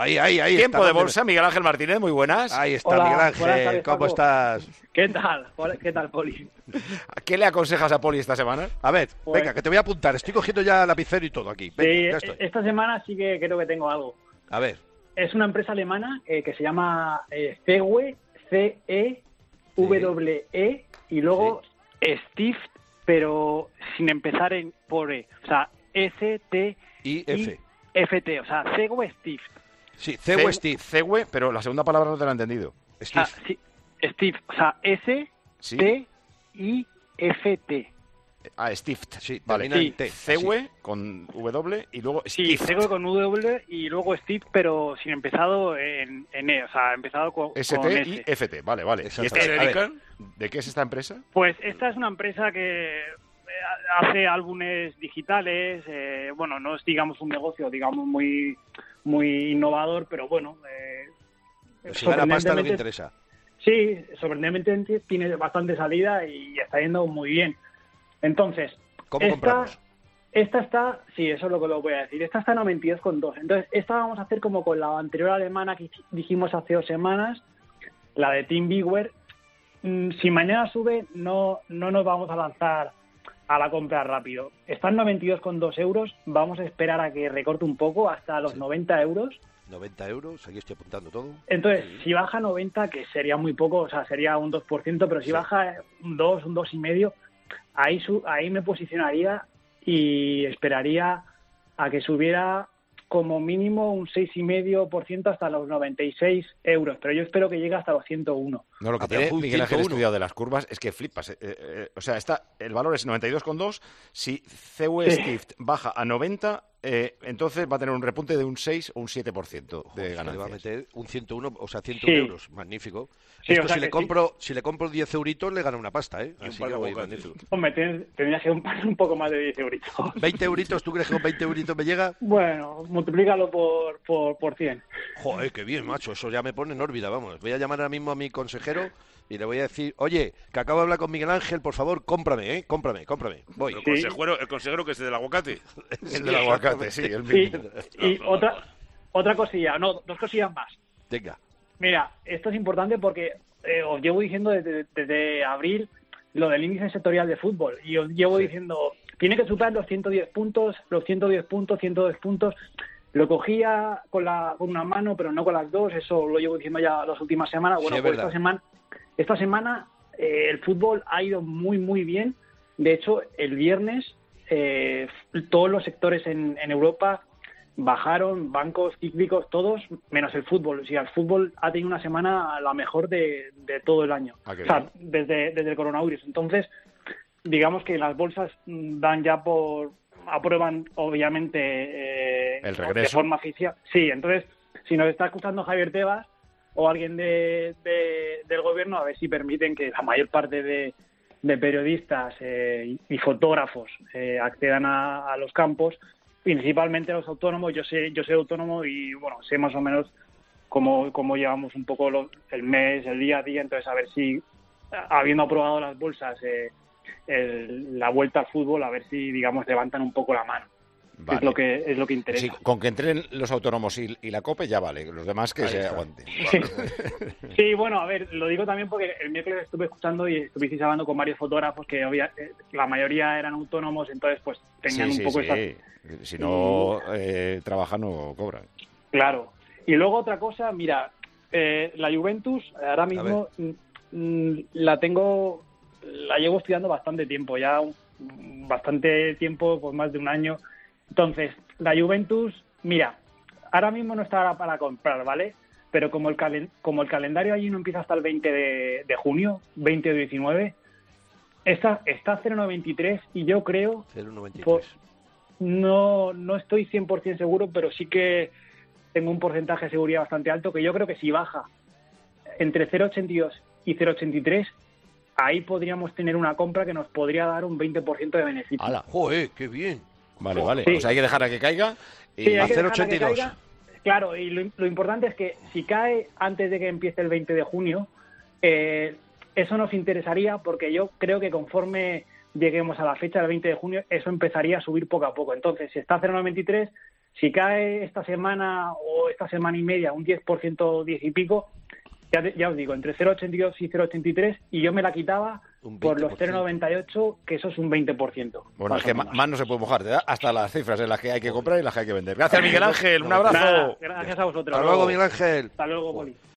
Ahí Tiempo está, de bolsa, Miguel Ángel Martínez, muy buenas. Ahí está, Hola, Miguel buenas Ángel, tardes, ¿cómo Paco. estás? ¿Qué tal? ¿Qué tal, Poli? ¿Qué le aconsejas a Poli esta semana? A ver, Pues- venga, que te voy a apuntar. Estoy cogiendo ya lapicero y todo aquí. Venga, Sí, ya estoy. esta semana sí que creo que tengo algo. A ver, Es una empresa alemana que se llama CEWE, CEWE, y luego Stift, pero sin empezar por E. O sea, S-T-I-F-T. O sea, CEWE Stift. sí, CEWE Steve. Cegue, pero la segunda palabra no te la he entendido. O sea, sí, Stift. O sea, Sí. S-T-I-F-T. Stift. Sí, Vale. termina en T. Cegue con W y luego Sí, Stift. CEWE con W y luego Stift, pero sin empezado en E. O sea, empezado con S. S-T-I-F-T. Vale. ¿Y esta Exactamente. se A ver. dedican? ¿De qué es esta empresa? Pues esta es una empresa que hace álbumes digitales. Bueno, no es, digamos, un negocio, digamos, muy innovador, pero bueno. Si gana pasta lo que interesa. Sí, sorprendentemente tiene bastante salida y está yendo muy bien. Entonces, ¿Cómo compramos? Esta está, sí, eso es lo que lo voy a decir. Esta está en 92,2. Entonces, esta vamos a hacer como con la anterior alemana que dijimos hace 2 semanas, la de TeamViewer. Si mañana sube, no nos vamos a lanzar a la compra rápido. Está en 92,2 euros. Vamos a esperar a que recorte un poco hasta los 90 euros. 90 euros, aquí estoy apuntando todo. Entonces, si baja 90, que sería muy poco, o sea, sería un 2%, pero si baja un 2, un 2,5, ahí me posicionaría y esperaría a que subiera como mínimo un 6,5% hasta los 96 euros, pero yo espero que llegue hasta los 101. No, lo que Ah, pero tiene un Miguel Ángel 101. estudiado de las curvas es que flipas. O sea, el valor es 92,2. Si CEWE Sí. Stift baja a 90, entonces va a tener un repunte de un 6 o un 7% de Le va a ganancias. meter un 101, o sea, 100 Sí. euros. Magnífico. Sí, Esto o sea si le que compro, si le compro 10 euritos, le gana una pasta, ¿eh? Y un Así par que de voy, bocates. magnífico. Hombre, tendría que un poco más de 10 euritos. 20 euritos, ¿tú crees que con 20 euritos me llega? Bueno, multiplícalo por 100. Joder, qué bien, macho, eso ya me pone en órbita, vamos. Voy a llamar ahora mismo a mi consejero y le voy a decir, oye, que acabo de hablar con Miguel Ángel, por favor, cómprame, ¿eh? Cómprame. Voy. El Sí. consejero que es el del aguacate. El del aguacate, sí, el Y, mismo. y otra cosilla, no, 2 cosillas más. Venga. Mira, esto es importante porque os llevo diciendo desde abril lo del índice sectorial de fútbol y os llevo diciendo, tiene que superar los 110 puntos, 102 puntos. Lo cogía con una mano, pero no con las dos, eso lo llevo diciendo ya las últimas semanas. Bueno, Sí, es pues verdad. esta semana el fútbol ha ido muy, muy bien. De hecho, el viernes todos los sectores en Europa bajaron, bancos, cíclicos, todos, menos el fútbol. O sea, el fútbol ha tenido una semana la mejor de todo el año. Ah, qué O sea, desde el coronavirus. Entonces, digamos que las bolsas dan ya aprueban, obviamente, El de regreso. forma oficial. Sí, entonces, si nos está escuchando Javier Tebas o alguien del gobierno, a ver si permiten que la mayor parte de periodistas y fotógrafos accedan a los campos, principalmente los autónomos. Yo soy autónomo y bueno, sé más o menos cómo llevamos un poco el mes, el día a día. Entonces, a ver si, habiendo aprobado las bolsas, la vuelta al fútbol, a ver si, digamos, levantan un poco la mano. Vale. Es lo que interesa. Sí, con que entren los autónomos y la COPE ya vale, los demás que Ahí se está. aguanten. Sí, bueno, a ver, lo digo también porque el miércoles estuve escuchando y estuvisteis hablando con varios fotógrafos que la mayoría eran autónomos, entonces pues tenían un poco esa... Si no trabajan no cobran. Claro. Y luego otra cosa, mira, la Juventus ahora mismo la llevo estudiando bastante tiempo, bastante tiempo, pues más de un año. Entonces, la Juventus, mira, ahora mismo no está para comprar, ¿vale? Pero como el calendario allí no empieza hasta el 20 de junio, 20 o 19, está a 0,93 y yo creo... 0,93. No estoy 100% seguro, pero sí que tengo un porcentaje de seguridad bastante alto, que yo creo que si baja entre 0,82 y 0,83, ahí podríamos tener una compra que nos podría dar un 20% de beneficio. ¡Hala! ¡Joder, qué bien! Vale, vale. Sí. O sea, hay que dejar a que caiga y Sí, hay a que dejarla que 0,82. caiga. Claro, y lo importante es que si cae antes de que empiece el 20 de junio, eso nos interesaría porque yo creo que conforme lleguemos a la fecha del 20 de junio, eso empezaría a subir poco a poco. Entonces, si está a 0,93, Si cae esta semana o esta semana y media un 10%, 10 y pico, ya os digo, entre 0,82 y 0,83, y yo me la quitaba por los 0,98, que eso es un 20%. Bueno, es que más no se puede mojar, ¿verdad? Hasta las cifras en las que hay que comprar y las que hay que vender. Gracias, Miguel Ángel, un abrazo. Nada, gracias a vosotros. Hasta luego, Miguel Ángel. Hasta luego, Poli.